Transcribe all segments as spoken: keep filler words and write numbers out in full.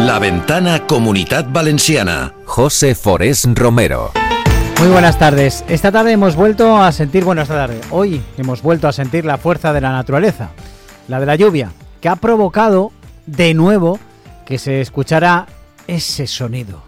La Ventana Comunitat Valenciana. José Forés Romero. Muy buenas tardes. Esta tarde hemos vuelto a sentir, bueno, esta tarde, hoy hemos vuelto a sentir la fuerza de la naturaleza, la de la lluvia, que ha provocado de nuevo que se escuchara ese sonido.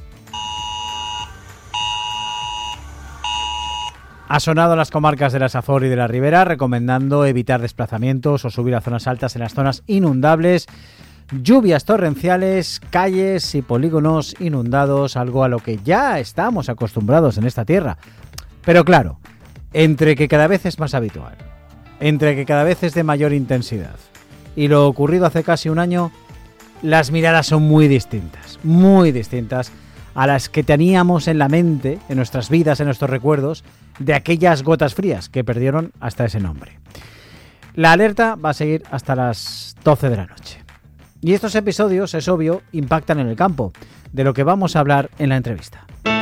Ha sonado en las comarcas de la Safor y de la Ribera, recomendando evitar desplazamientos o subir a zonas altas en las zonas inundables. Lluvias torrenciales, calles y polígonos inundados, algo a lo que ya estamos acostumbrados en esta tierra. Pero claro, entre que cada vez es más habitual, entre que cada vez es de mayor intensidad y lo ocurrido hace casi un año, las miradas son muy distintas, muy distintas a las que teníamos en la mente, en nuestras vidas, en nuestros recuerdos, de aquellas gotas frías que perdieron hasta ese nombre. La alerta va a seguir hasta las doce de la noche. Y estos episodios, es obvio, impactan en el campo, de lo que vamos a hablar en la entrevista.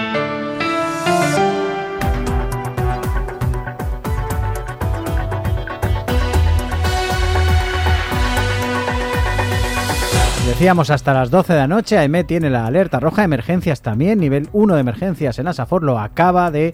Decíamos hasta las doce de la noche, A E M E tiene la alerta roja de emergencias también, nivel uno de emergencias en la Safor, lo acaba de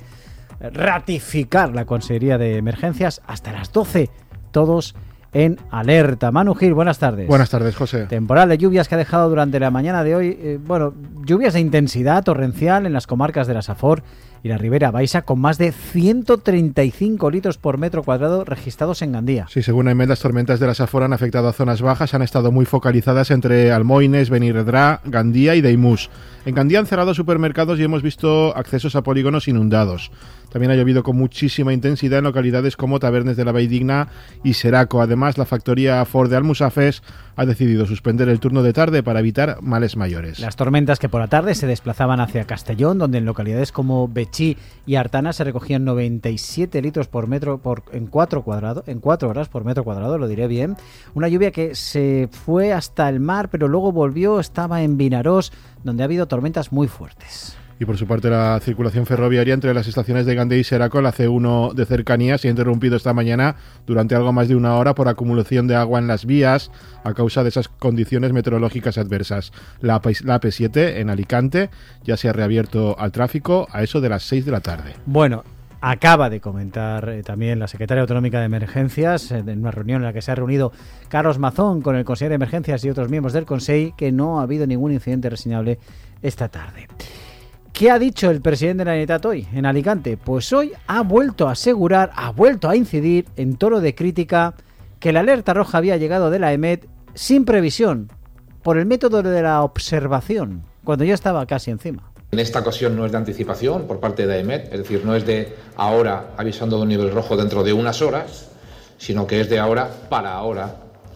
ratificar la Consejería de Emergencias, hasta las doce, todos en alerta. Manu Gil, buenas tardes. Buenas tardes, José. Temporal de lluvias que ha dejado durante la mañana de hoy, eh, bueno, lluvias de intensidad torrencial en las comarcas de la Safor y la Ribera Baixa, con más de ciento treinta y cinco litros por metro cuadrado registrados en Gandía. Sí, según A E M E, las tormentas de la Safor han afectado a zonas bajas, han estado muy focalizadas entre Almoines, Benirredrà, Gandía y Daimús. En Gandía han cerrado supermercados y hemos visto accesos a polígonos inundados. También ha llovido con muchísima intensidad en localidades como Tabernes de la Valldigna y Seraco. Además, la factoría Ford de Almusafes ha decidido suspender el turno de tarde para evitar males mayores. Las tormentas que por la tarde se desplazaban hacia Castellón, donde en localidades como Betxí y Artana se recogían noventa y siete litros por metro por en cuatro cuadrado, en cuatro horas por metro cuadrado, lo diré bien. Una lluvia que se fue hasta el mar, pero luego volvió, estaba en Vinarós, donde ha habido tormentas muy fuertes. Y por su parte, la circulación ferroviaria entre las estaciones de Gandía y Seraco, la C uno de cercanías, se ha interrumpido esta mañana durante algo más de una hora por acumulación de agua en las vías a causa de esas condiciones meteorológicas adversas. La A P siete en Alicante ya se ha reabierto al tráfico a eso de las seis de la tarde. Bueno, acaba de comentar eh, también la secretaria autonómica de Emergencias, eh, en una reunión en la que se ha reunido Carlos Mazón con el consejero de Emergencias y otros miembros del Consell, que no ha habido ningún incidente reseñable esta tarde. ¿Qué ha dicho el presidente de la Generalitat hoy en Alicante? Pues hoy ha vuelto a asegurar, ha vuelto a incidir en tono de crítica que la alerta roja había llegado de la A E M E sin previsión, por el método de la observación, cuando ya estaba casi encima. En esta ocasión no es de anticipación por parte de A E M E, es decir, no es de ahora avisando de un nivel rojo dentro de unas horas, sino que es de ahora para ahora.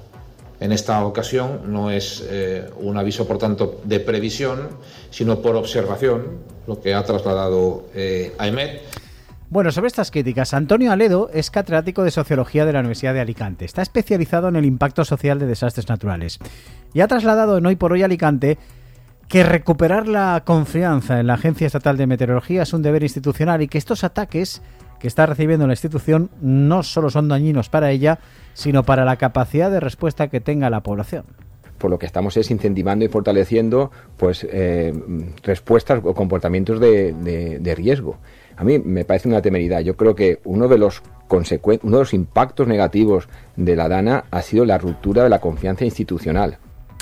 En esta ocasión no es eh, un aviso, por tanto, de previsión, sino por observación, lo que ha trasladado eh, A E M E. Bueno, sobre estas críticas, Antonio Aledo es catedrático de Sociología de la Universidad de Alicante. Está especializado en el impacto social de desastres naturales. Y ha trasladado en Hoy por Hoy Alicante que recuperar la confianza en la Agencia Estatal de Meteorología es un deber institucional y que estos ataques que está recibiendo la institución no solo son dañinos para ella, sino para la capacidad de respuesta que tenga la población. Por lo que estamos es incentivando y fortaleciendo pues eh, respuestas o comportamientos de, de, de riesgo. A mí me parece una temeridad. Yo creo que uno de los consecuen- uno de los impactos negativos de la DANA ha sido la ruptura de la confianza institucional.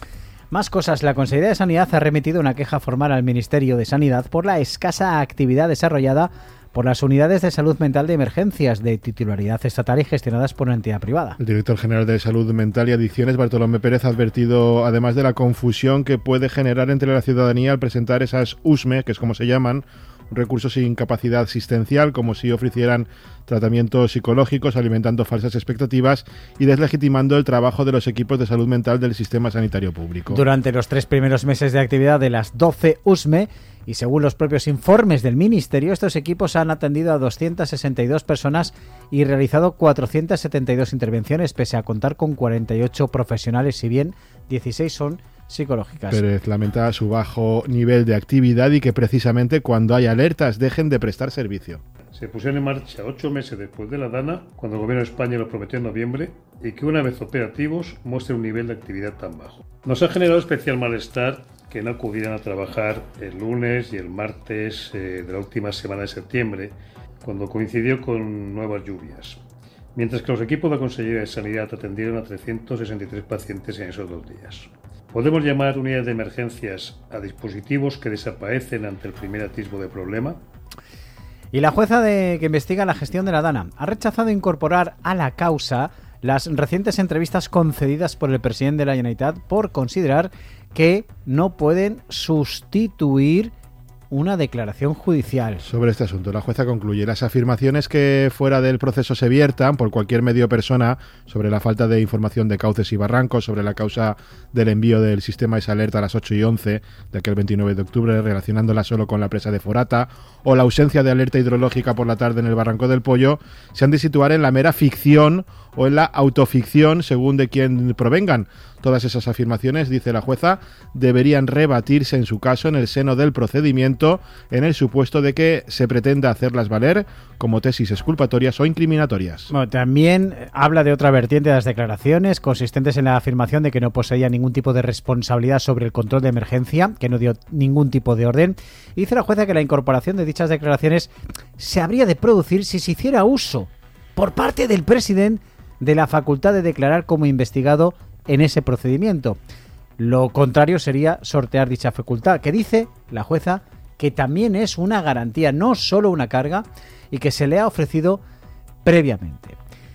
Más cosas. La Consejería de Sanidad ha remitido una queja formal al Ministerio de Sanidad por la escasa actividad desarrollada por las unidades de salud mental de emergencias de titularidad estatal y gestionadas por una entidad privada. El director general de Salud Mental y Adicciones, Bartolomé Pérez, ha advertido además de la confusión que puede generar entre la ciudadanía al presentar esas U S M E, que es como se llaman, recursos sin capacidad asistencial, como si ofrecieran tratamientos psicológicos, alimentando falsas expectativas y deslegitimando el trabajo de los equipos de salud mental del sistema sanitario público. Durante los tres primeros meses de actividad de las doce U S M E, y según los propios informes del Ministerio, estos equipos han atendido a doscientas sesenta y dos personas y realizado cuatrocientas setenta y dos intervenciones, pese a contar con cuarenta y ocho profesionales, si bien dieciséis son psicológicas. Pérez lamenta su bajo nivel de actividad y que precisamente cuando hay alertas dejen de prestar servicio. se pusieron en marcha ocho meses después de la DANA, cuando el gobierno de España lo prometió en noviembre, y que una vez operativos muestren un nivel de actividad tan bajo. Nos ha generado especial malestar que no acudieran a trabajar el lunes y el martes eh, de la última semana de septiembre, cuando coincidió con nuevas lluvias, mientras que los equipos de la Consellería de Sanidad atendieron a trescientos sesenta y tres pacientes en esos dos días. ¿Podemos llamar unidades de emergencias a dispositivos que desaparecen ante el primer atisbo de problema? Y la jueza de, que investiga la gestión de la DANA ha rechazado incorporar a la causa las recientes entrevistas concedidas por el presidente de la Generalitat por considerar que no pueden sustituir una declaración judicial. Sobre este asunto, la jueza concluye: las afirmaciones que fuera del proceso se viertan por cualquier medio o persona sobre la falta de información de cauces y barrancos, sobre la causa del envío del sistema esa alerta a las ocho y once de aquel veintinueve de octubre, relacionándola solo con la presa de Forata, o la ausencia de alerta hidrológica por la tarde en el Barranco del Pollo, se han de situar en la mera ficción o en la autoficción, según de quien provengan. Todas esas afirmaciones, dice la jueza, deberían rebatirse en su caso en el seno del procedimiento, en el supuesto de que se pretenda hacerlas valer como tesis exculpatorias o incriminatorias. Bueno, también habla de otra vertiente de las declaraciones, consistentes en la afirmación de que no poseía ningún tipo de responsabilidad sobre el control de emergencia, que no dio ningún tipo de orden. Y dice la jueza que la incorporación de dichas declaraciones se habría de producir si se hiciera uso por parte del presidente de la facultad de declarar como investigado en ese procedimiento. Lo contrario sería sortear dicha facultad, que dice la jueza que también es una garantía, no solo una carga, y que se le ha ofrecido previamente.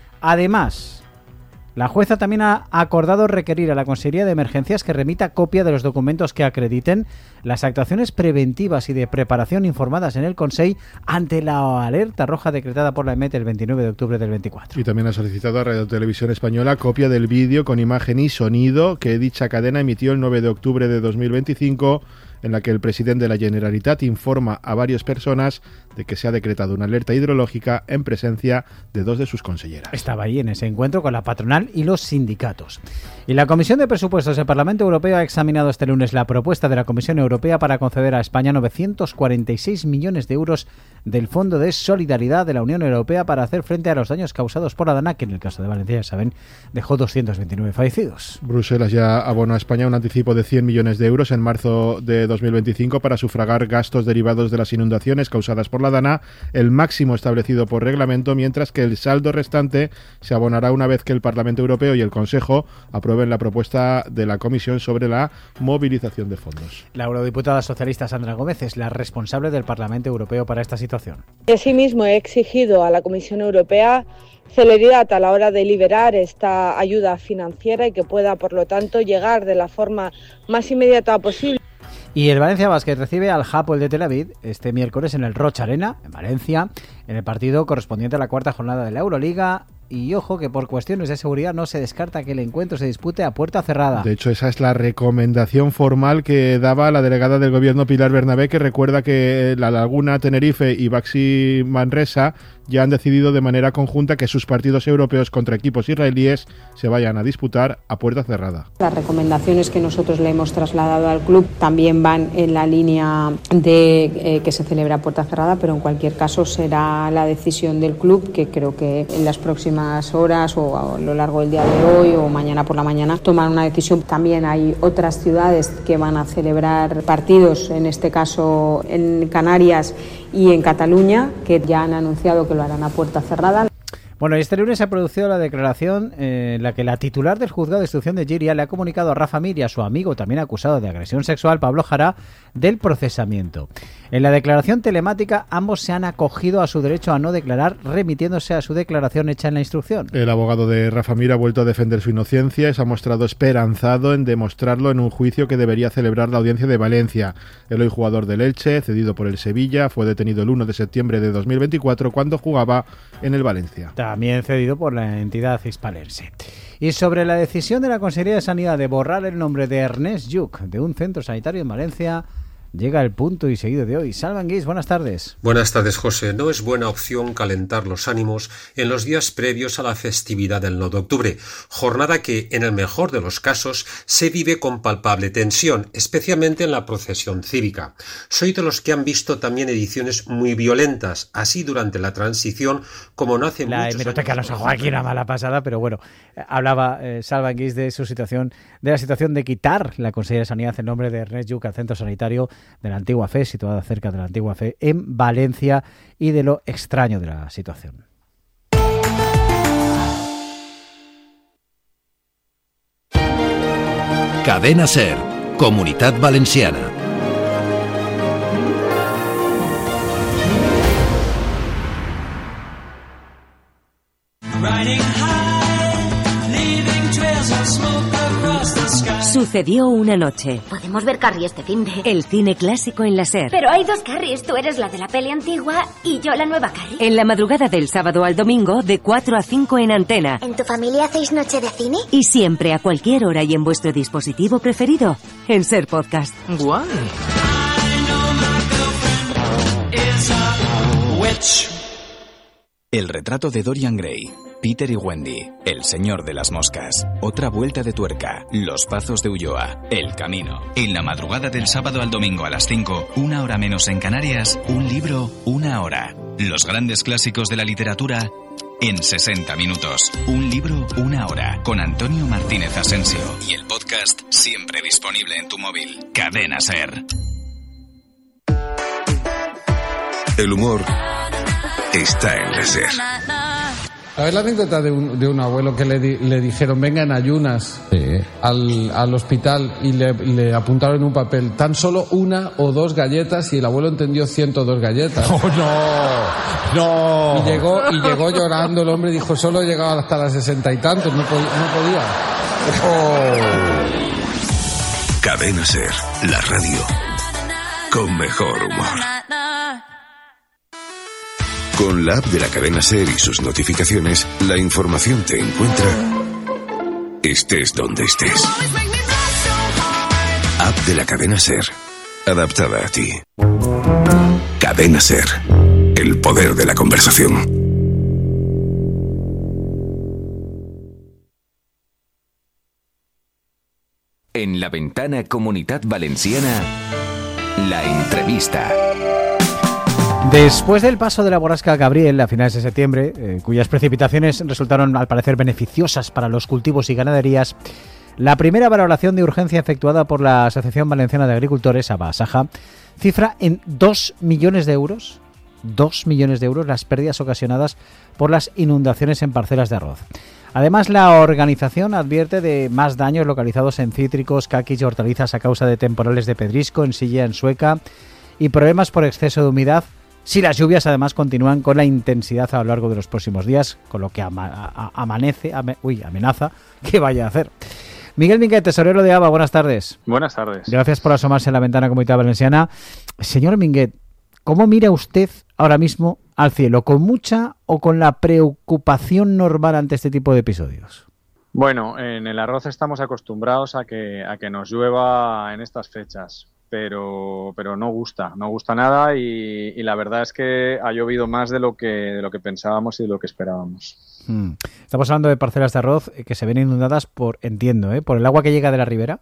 Además, la jueza también ha acordado requerir a la Consejería de Emergencias que remita copia de los documentos que acrediten las actuaciones preventivas y de preparación informadas en el Consell ante la alerta roja decretada por la E M E T el veintinueve de octubre del veinticuatro. Y también ha solicitado a Radio Televisión Española copia del vídeo con imagen y sonido que dicha cadena emitió el nueve de octubre de dos mil veinticinco, en la que el presidente de la Generalitat informa a varias personas de que se ha decretado una alerta hidrológica en presencia de dos de sus conselleras. Estaba ahí en ese encuentro con la patronal y los sindicatos. Y la Comisión de Presupuestos del Parlamento Europeo ha examinado este lunes la propuesta de la Comisión Europea para conceder a España novecientos cuarenta y seis millones de euros del Fondo de Solidaridad de la Unión Europea para hacer frente a los daños causados por la DANA, que en el caso de Valencia, ya saben, dejó doscientos veintinueve fallecidos. Bruselas ya abonó a España un anticipo de cien millones de euros en marzo de dos mil veinticinco para sufragar gastos derivados de las inundaciones causadas por la DANA, el máximo establecido por reglamento, mientras que el saldo restante se abonará una vez que el Parlamento Europeo y el Consejo aprueben la propuesta de la Comisión sobre la movilización de fondos. La eurodiputada socialista Sandra Gómez es la responsable del Parlamento Europeo para esta situación. Asimismo, he exigido a la Comisión Europea celeridad a la hora de liberar esta ayuda financiera y que pueda, por lo tanto, llegar de la forma más inmediata posible. Y el Valencia Basket recibe al Hapoel de Tel Aviv este miércoles en el Roch Arena, en Valencia, en el partido correspondiente a la cuarta jornada de la Euroliga. Y ojo que por cuestiones de seguridad no se descarta que el encuentro se dispute a puerta cerrada. De hecho, esa es la recomendación formal que daba la delegada del gobierno Pilar Bernabé, que recuerda que La Laguna, Tenerife y Baxi Manresa ya han decidido de manera conjunta que sus partidos europeos contra equipos israelíes se vayan a disputar a puerta cerrada. Las recomendaciones que nosotros le hemos trasladado al club también van en la línea de eh, que se celebre a puerta cerrada, pero en cualquier caso será la decisión del club, que creo que en las próximas horas o a lo largo del día de hoy o mañana por la mañana toman una decisión. También hay otras ciudades que van a celebrar partidos, en este caso en Canarias y en Cataluña, que ya han anunciado que lo harán a puerta cerrada. Bueno, este lunes se ha producido la declaración eh, en la que la titular del juzgado de instrucción de Giria le ha comunicado a Rafa Mir y a su amigo, también acusado de agresión sexual, Pablo Jara, del procesamiento. En la declaración telemática, ambos se han acogido a su derecho a no declarar, remitiéndose a su declaración hecha en la instrucción. El abogado de Rafa Mir ha vuelto a defender su inocencia y se ha mostrado esperanzado en demostrarlo en un juicio que debería celebrar la Audiencia de Valencia. El hoy jugador del Elche, cedido por el Sevilla, fue detenido el uno de septiembre de dos mil veinticuatro cuando jugaba en el Valencia. También cedido por la entidad hispalense. Y sobre la decisión de la Consejería de Sanidad de borrar el nombre de Ernest Lluch de un centro sanitario en Valencia, llega el punto y seguido de hoy. Salva Anguís, buenas tardes. Buenas tardes, José. No es buena opción calentar los ánimos en los días previos a la festividad del nueve de octubre, jornada que, en el mejor de los casos, se vive con palpable tensión, especialmente en la procesión cívica. Soy de los que han visto también ediciones muy violentas, así durante la transición como no hace muchos años. La hemeroteca nos ha jugado aquí una mala pasada, pero bueno, hablaba eh, Salva Anguís de su situación, de la situación de quitar la Consellería de Sanidad en nombre de Ernest Lluch al centro sanitario de la Antigua Fe, situada cerca de la Antigua Fe, en Valencia, y de lo extraño de la situación. Cadena SER, Comunitat Valenciana. Sucedió una noche. Podemos ver Carrie este finde. El cine clásico en la SER. Pero hay dos Carries. Tú eres la de la peli antigua y yo la nueva Carrie. En la madrugada del sábado al domingo, de cuatro a cinco en Antena. ¿En tu familia hacéis noche de cine? Y siempre, a cualquier hora y en vuestro dispositivo preferido, en SER Podcast. Guay. El retrato de Dorian Gray. Peter y Wendy, El señor de las moscas, Otra vuelta de tuerca, Los pazos de Ulloa, El camino. En la madrugada del sábado al domingo a las cinco, una hora menos en Canarias, un libro, una hora. Los grandes clásicos de la literatura en sesenta minutos. Un libro, una hora. Con Antonio Martínez Asensio. Y el podcast siempre disponible en tu móvil. Cadena SER. El humor está en la SER. ¿Sabes la anécdota de un, de un abuelo que le, di, le dijeron venga en ayunas sí. al, al hospital y le, le apuntaron en un papel tan solo una o dos galletas y el abuelo entendió ciento dos galletas? ¡Oh, no! ¡No! Y llegó, y llegó llorando el hombre y dijo solo he llegado hasta las sesenta y tantos, no, pod, no podía. Oh. Cadena SER, la radio con mejor humor. Con la app de la cadena SER y sus notificaciones, la información te encuentra estés donde estés. App de la cadena SER, adaptada a ti. Cadena SER, el poder de la conversación. En la ventana Comunitat Valenciana, la entrevista. Después del paso de la borrasca Gabriel a finales de septiembre, eh, cuyas precipitaciones resultaron al parecer beneficiosas para los cultivos y ganaderías, la primera valoración de urgencia efectuada por la Asociación Valenciana de Agricultores, ABASAJA, cifra en dos millones de euros, dos millones de euros las pérdidas ocasionadas por las inundaciones en parcelas de arroz. Además, la organización advierte de más daños localizados en cítricos, caquis y hortalizas a causa de temporales de pedrisco en Silla, en Sueca, y problemas por exceso de humedad, si las lluvias además continúan con la intensidad a lo largo de los próximos días, con lo que ama, a, amanece, ame, uy, amenaza que vaya a hacer. Miguel Minguet, tesorero de A B A, buenas tardes. Buenas tardes. Gracias por asomarse en la ventana Comunidad Valenciana. Señor Minguet, ¿cómo mira usted ahora mismo al cielo? ¿Con mucha o con la preocupación normal ante este tipo de episodios? Bueno, en el arroz estamos acostumbrados a que, a que nos llueva en estas fechas. Pero, pero no gusta, no gusta nada y, y la verdad es que ha llovido más de lo que, de lo que pensábamos y de lo que esperábamos. Hmm. Estamos hablando de parcelas de arroz que se ven inundadas por, entiendo, ¿eh? por el agua que llega de la ribera.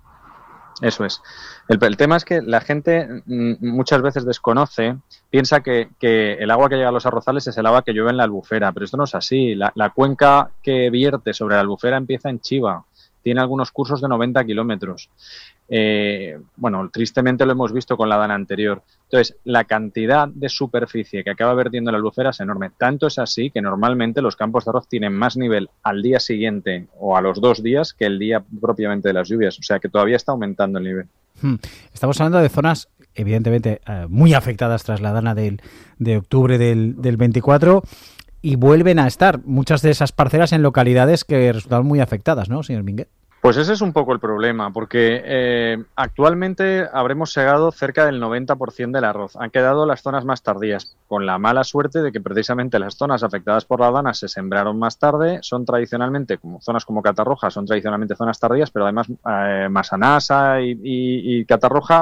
Eso es. El, el tema es que la gente muchas veces desconoce, piensa que, que el agua que llega a los arrozales es el agua que llueve en la Albufera, pero esto no es así. La, la cuenca que vierte sobre la Albufera empieza en Chiva, tiene algunos cursos de noventa kilómetros. Eh, bueno, tristemente lo hemos visto con la dana anterior. Entonces, la cantidad de superficie que acaba vertiendo la albufera es enorme. Tanto es así que normalmente los campos de arroz tienen más nivel al día siguiente o a los dos días que el día propiamente de las lluvias. O sea que todavía está aumentando el nivel. Estamos hablando de zonas, evidentemente, eh, muy afectadas tras la dana del, de octubre del, del veinticuatro y vuelven a estar muchas de esas parcelas en localidades que resultaron muy afectadas, ¿no, señor Minguet? Pues ese es un poco el problema, porque eh, actualmente habremos segado cerca del noventa por ciento del arroz. Han quedado las zonas más tardías, con la mala suerte de que precisamente las zonas afectadas por la dana se sembraron más tarde, son tradicionalmente, como zonas como Catarroja, son tradicionalmente zonas tardías, pero además eh, Masanasa y, y, y Catarroja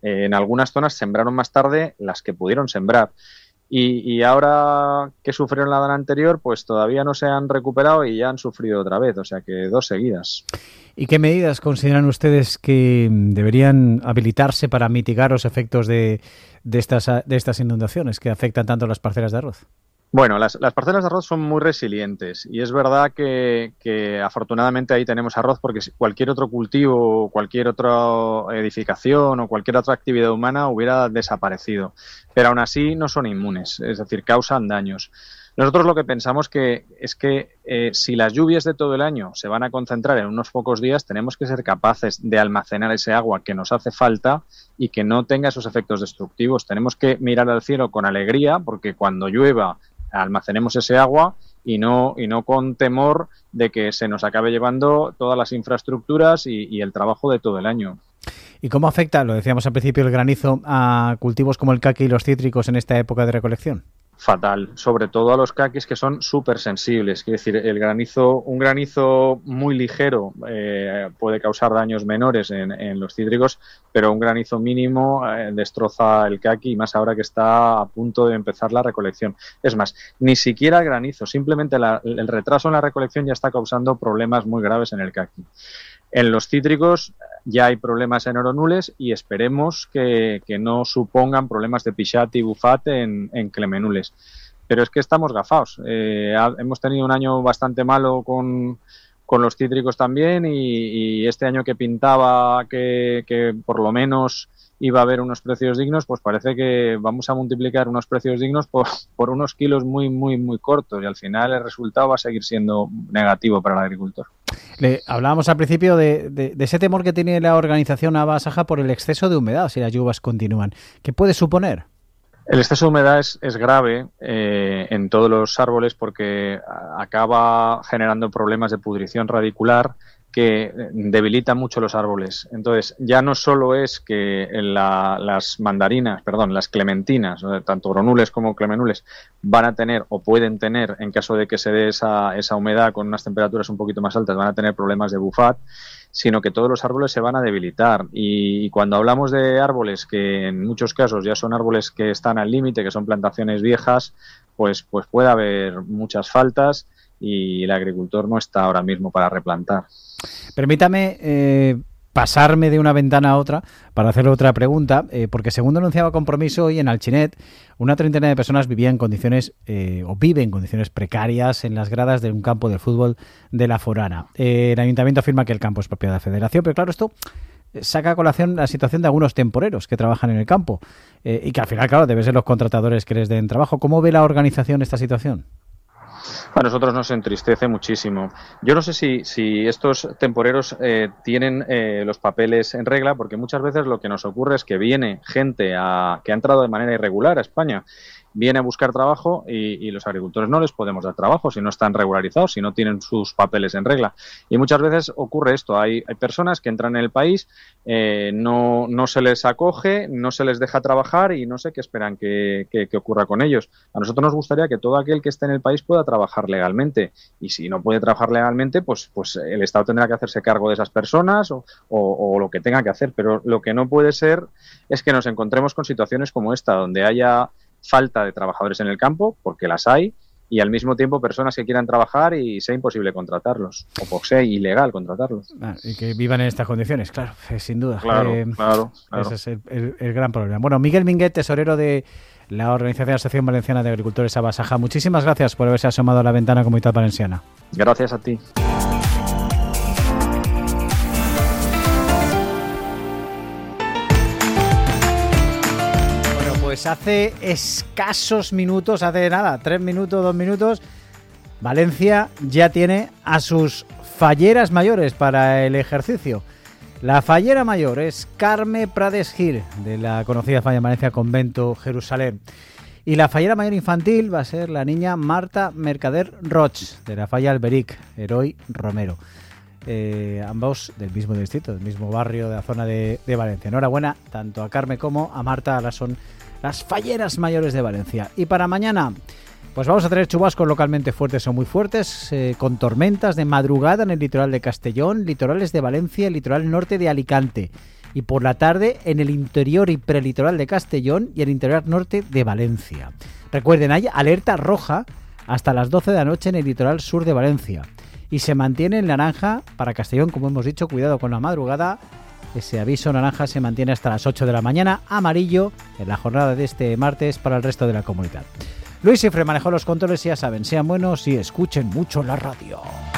Eh, en algunas zonas sembraron más tarde las que pudieron sembrar. Y, y ahora que sufrieron la dana anterior, pues todavía no se han recuperado y ya han sufrido otra vez, o sea que dos seguidas. ¿Y qué medidas consideran ustedes que deberían habilitarse para mitigar los efectos de, de, estas, de estas inundaciones que afectan tanto a las parcelas de arroz? Bueno, las, las parcelas de arroz son muy resilientes y es verdad que, que afortunadamente ahí tenemos arroz porque cualquier otro cultivo, cualquier otra edificación o cualquier otra actividad humana hubiera desaparecido. Pero aún así no son inmunes, es decir, causan daños. Nosotros lo que pensamos que es que eh, si las lluvias de todo el año se van a concentrar en unos pocos días, tenemos que ser capaces de almacenar ese agua que nos hace falta y que no tenga esos efectos destructivos. Tenemos que mirar al cielo con alegría porque cuando llueva almacenemos ese agua y no y no con temor de que se nos acabe llevando todas las infraestructuras y, y el trabajo de todo el año. ¿Y cómo afecta, lo decíamos al principio, el granizo a cultivos como el caqui y los cítricos en esta época de recolección? Fatal, sobre todo a los caquis que son súper sensibles. Quiere decir, el granizo, un granizo muy ligero eh, puede causar daños menores en, en los cítricos, pero un granizo mínimo eh, destroza el caqui, y más ahora que está a punto de empezar la recolección. Es más, ni siquiera el granizo, simplemente la, el retraso en la recolección ya está causando problemas muy graves en el caqui. En los cítricos ya hay problemas en oronules y esperemos que, que no supongan problemas de pichat y bufat en, en clemenules. Pero es que estamos gafaos. Eh, ha, hemos tenido un año bastante malo con, con los cítricos también y, y este año que pintaba que, que por lo menos iba a haber unos precios dignos, pues parece que vamos a multiplicar unos precios dignos por, por unos kilos muy, muy, muy cortos y al final el resultado va a seguir siendo negativo para el agricultor. Le hablábamos al principio de, de, de ese temor que tiene la organización Abasaja por el exceso de humedad si las lluvias continúan. ¿Qué puede suponer? El exceso de humedad es, es grave eh, en todos los árboles porque acaba generando problemas de pudrición radicular que debilita mucho los árboles. Entonces, ya no solo es que la, las mandarinas, perdón, las clementinas, tanto gronules como clemenules, van a tener o pueden tener, en caso de que se dé esa, esa humedad con unas temperaturas un poquito más altas, van a tener problemas de bufat, sino que todos los árboles se van a debilitar. Y, y cuando hablamos de árboles que en muchos casos ya son árboles que están al límite, que son plantaciones viejas, pues, pues puede haber muchas faltas y el agricultor no está ahora mismo para replantar. Permítame eh, pasarme de una ventana a otra para hacerle otra pregunta, eh, porque según denunciaba Compromiso hoy en Alchinet, una treintena de personas vivían en condiciones eh, o viven en condiciones precarias en las gradas de un campo de fútbol de La Forana. Eh, el ayuntamiento afirma que el campo es propiedad de la Federación, pero claro, esto saca a colación la situación de algunos temporeros que trabajan en el campo eh, y que al final, claro, deben ser los contratadores que les den trabajo. ¿Cómo ve la organización esta situación? A nosotros nos entristece muchísimo. Yo no sé si, si estos temporeros eh, tienen eh, los papeles en regla, porque muchas veces lo que nos ocurre es que viene gente a, que ha entrado de manera irregular a España, viene a buscar trabajo y, y los agricultores no les podemos dar trabajo si no están regularizados, si no tienen sus papeles en regla. Y muchas veces ocurre esto. Hay, hay personas que entran en el país, eh, no, no se les acoge, no se les deja trabajar y no sé qué esperan que, que, que ocurra con ellos. A nosotros nos gustaría que todo aquel que esté en el país pueda trabajar legalmente. Y si no puede trabajar legalmente, pues, pues el Estado tendrá que hacerse cargo de esas personas o, o, o lo que tenga que hacer. Pero lo que no puede ser es que nos encontremos con situaciones como esta, donde haya falta de trabajadores en el campo, porque las hay, y al mismo tiempo personas que quieran trabajar y sea imposible contratarlos, o por sea ilegal contratarlos. Ah, y que vivan en estas condiciones, claro, eh, sin duda. Claro, eh, claro, claro. Ese es el, el, el gran problema. Bueno, Miguel Minguet, tesorero de la Organización Asociación Valenciana de Agricultores Abasaja, muchísimas gracias por haberse asomado a la ventana Comunidad Valenciana. Gracias a ti. Pues hace escasos minutos, hace nada, tres minutos, dos minutos, Valencia ya tiene a sus falleras mayores para el ejercicio. La fallera mayor es Carme Prades Gil, de la conocida Falla Valencia Convento Jerusalén. Y la fallera mayor infantil va a ser la niña Marta Mercader Roch, de la Falla Alberic, Heroi Romero. Eh, ambos del mismo distrito, del mismo barrio de la zona de, de Valencia. Enhorabuena tanto a Carme como a Marta, ahora son las falleras mayores de Valencia. Y para mañana, pues vamos a tener chubascos localmente fuertes o muy fuertes, eh, con tormentas de madrugada en el litoral de Castellón, litorales de Valencia, el litoral norte de Alicante. y por la tarde en el interior y prelitoral de Castellón y el interior norte de Valencia. Recuerden, hay alerta roja hasta las doce de la noche en el litoral sur de Valencia y se mantiene en naranja para Castellón, como hemos dicho, cuidado con la madrugada. Ese aviso naranja se mantiene hasta las ocho de la mañana, amarillo en la jornada de este martes para el resto de la comunidad. Luis Ifre manejó los controles y ya saben, sean buenos y escuchen mucho la radio.